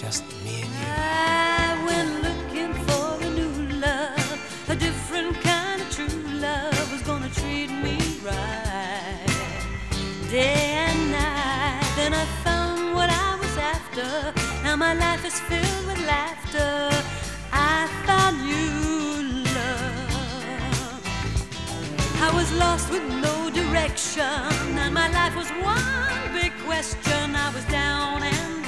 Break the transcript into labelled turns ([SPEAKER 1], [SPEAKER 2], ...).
[SPEAKER 1] just me and you.
[SPEAKER 2] I went looking for a new love, a different kind of true love was gonna treat me right, day and night. Then I found what I was after. Now my life is filled with laughter. I found you, love. I was lost with no direction, and my life was one big question. I was down and